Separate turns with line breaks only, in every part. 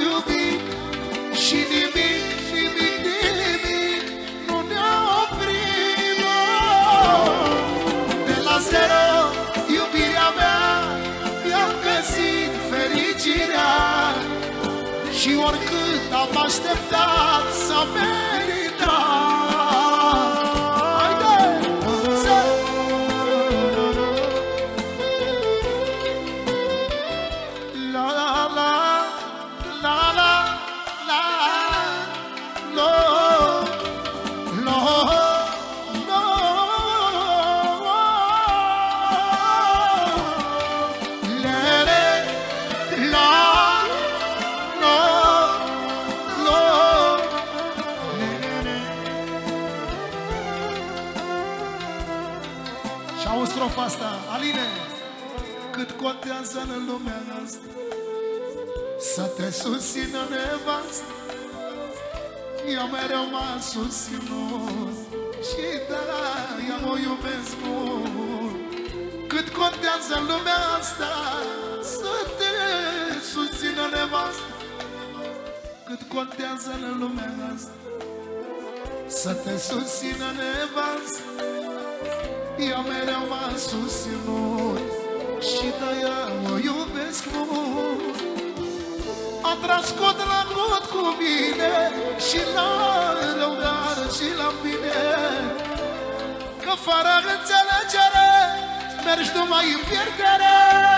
iubit și nimic, nimic, nimic nu ne-a oprit. De la zero, iubirea mea, mi-am găsit fericirea și oricât am așteptat s-a meritat. Și au strofa asta, Aline. Cât contează în lumea asta să te susțină nevastă, eu mereu m-am susținut și da, eu o iubesc mult. Cât contează în lumea asta să te susțină nevastă, cât contează în lumea asta să te susțină nevastă, eu mereu m-am susținut și de-aia o iubesc mult. A tras cot la cot cu mine și la rău, dar și la bine, că fără înțelegere mergi numai în pierdere.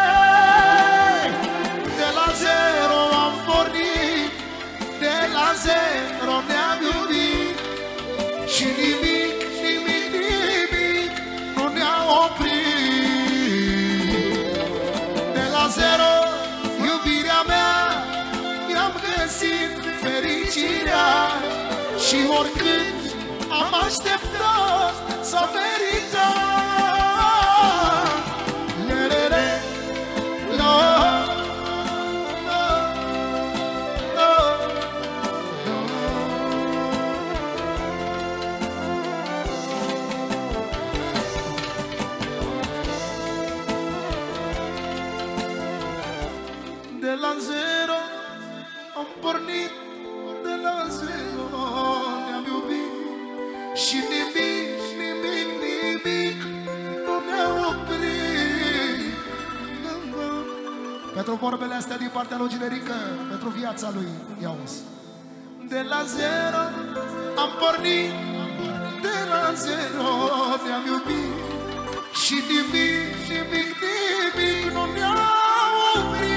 De la zero am pornit, de la zero ne-am iubit și nimic, nimic, nimic nu ne-a oprit. De la zero, iubirea mea, mi-am găsit fericirea și oricât am așteptat s-a meritat. De la zero am pornit, de la zero ne-am iubit și nimic, nimic, nimic nu ne-a oprit. Pentru vorbele astea din partea lui Generică, pentru viața lui, ia-uzi. De la zero am pornit, de la zero ne-am iubit și nimic, nimic, nimic nu ne-a oprit.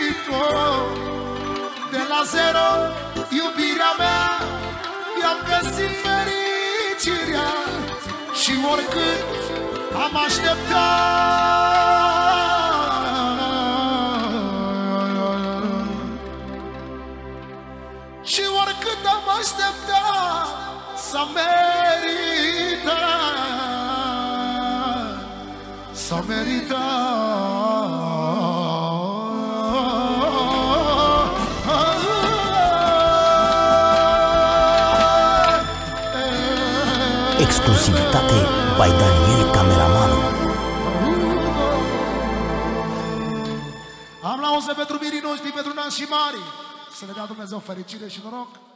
De la zero, iubirea mea, mi-am găsit fericirea și oricât am așteptat, și oricât am așteptat s-a meritat, s-a meritat.
Exclusivitate by Daniel Cameramanu.
Aplauze pentru mirii noștri, pentru nașii mari. Să le dea Dumnezeu fericire și noroc.